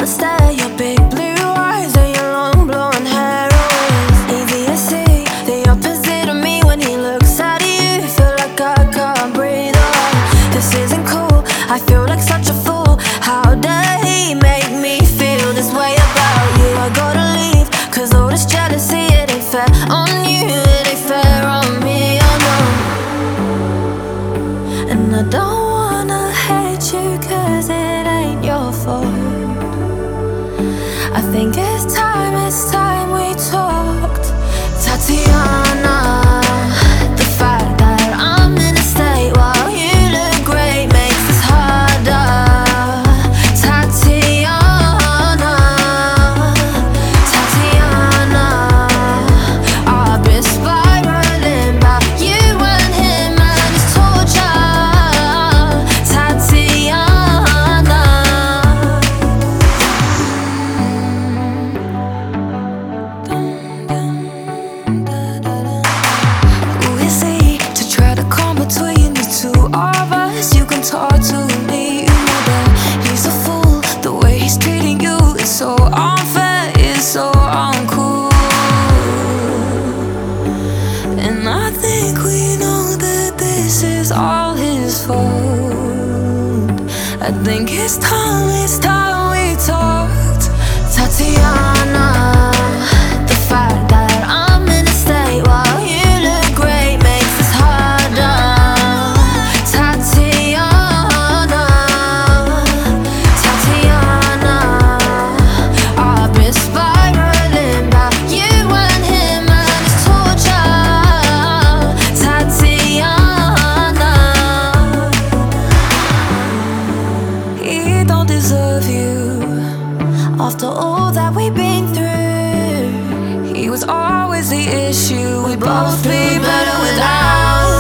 but stare. Your big blue eyes and your long blonde hair. Always easy to see the opposite of me when he looks at you. Feel like I can't breathe. Oh, this isn't cool. I feel like such a fool. How dare he make me feel this way about you? I gotta leave, cause all this jealousy, it ain't fair on you, it ain't fair on me, oh no. And I don't wanna hate you, cause it ain't your fault. I think it's time we talked. Tatiana, the fact that I'm in a state while you look great makes this harder. Tatiana, Tatiana, I've been spiraling about you and him and his torture. Tatiana, who is he to try to come between the two of us? You can talk to me, you know that he's a fool. The way he's treating you is so unfair, it's so uncool. And I think we know that this is all his fault. I think it's time we talked. Tatiana, the fact that I'm in a state while you look great makes this harder. Tatiana, Tatiana, I've been spiraling about you and him and his torture. Tatiana, he don't deserve you after all that we've been through. He was always the issue. We'd both be better without